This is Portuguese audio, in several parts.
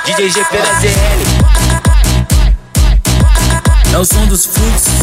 DJ GP da ZL. É o som dos fluxos.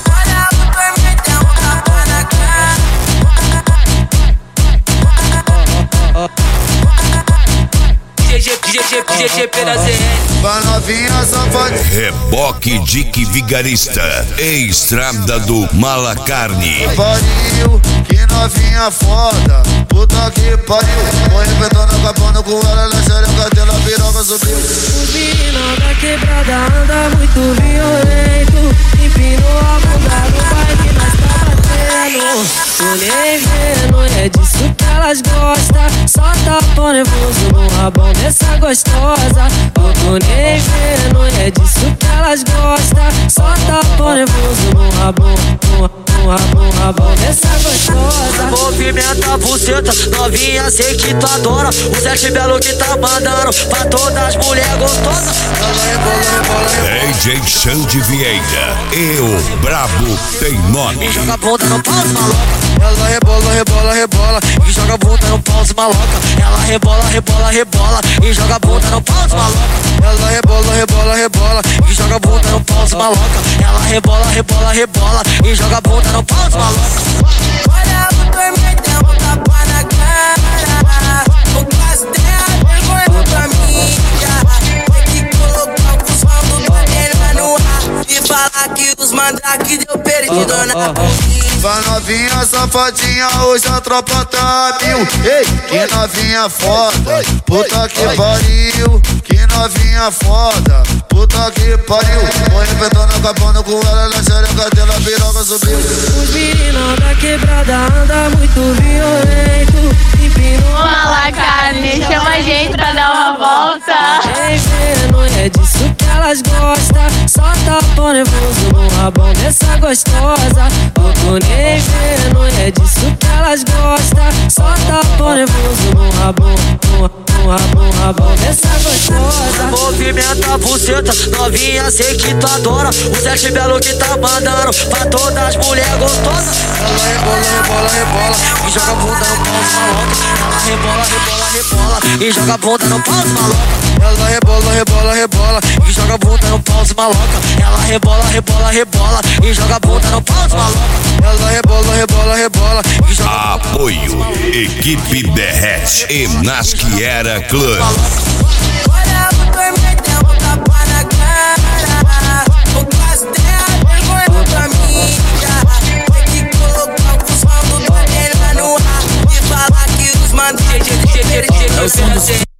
DJ GP da ZL. Pra novinha safadinha. Reboque Dick Vigarista, estrada do Malacarne. Pariu, que novinha foda. Puta que pariu. Vou arrebentando, acabando com ela na xereca dela, piroca subiu. Os meninos da quebrada anda muito violento. Empinou a bunda no baile, nós tá batendo. Tô nem vendo, é disso que elas gostam. Só tá nervoso no rabão dessa gostosa. Eu tô nem vendo, é disso que elas gostam. Só tá nervoso no rabão, no rabão dessa gostosa. Movimenta a buceta, novinha, sei que tu adora. O Sete Belo que tá mandando pra todas as mulheres gostosas. DJ Xande Vieira, eu brabo tem nome. Joga a bunda no pau, maloca. Ela rebola, rebola, rebola e joga a bunda no pau, maloca. Ela rebola, rebola, rebola e joga a bunda no pau, maloca. Ela rebola, rebola, rebola e joga a bunda no pau, maloca. Ela rebola, rebola, rebola e joga a bunda no pau, maloca. Olha pro tormentão, tapa na cara. O caso dela, vergonha pra mim. Tem que colocar o cuzão do Daniela no ar e falar que os mandrake deu perdido na polícia. Pra novinha safadinha, hoje a tropa tá mil. Ei, que novinha foda. Puta que pariu, que novinha foda. Puta que pariu. Vou arrebentando, acabando com ela na xereca dela, piroca subiu. Os meninos da quebrada anda muito violento. Empinou Malacarne, chama a gente pra dar uma volta. nem vendo, é disso que elas gostam. Só tá nervoso no rabão dessa gostosa. Eu tô nem vendo, é disso que elas gostam. Só tá nervoso no rabão, no rabão dessa gostosa. Movimenta a buceta, novinha, sei que tu adora. O Sete Belo que tá mandando pra todas as mulheres gostosas. Ela rebola, rebola, rebola e joga a bunda no pau, maloca. Ela rebola, rebola, rebola e joga a bunda no pau, maloca. Ela rebola, rebola, rebola e joga a bunda no pau, maloca. Ela rebola, rebola, rebola e joga a bunda no pau, maloca. Ela rebola, rebola, rebola e joga a bunda. Apoio Equipe Derrete e Nasquiera Clã. Olha pro tormentão, tapa na cara. O caso dela, vergonha pra mim. Tem que colocar o cuzão do Daniela no ar e falar que os mandrake deu perdido na polícia.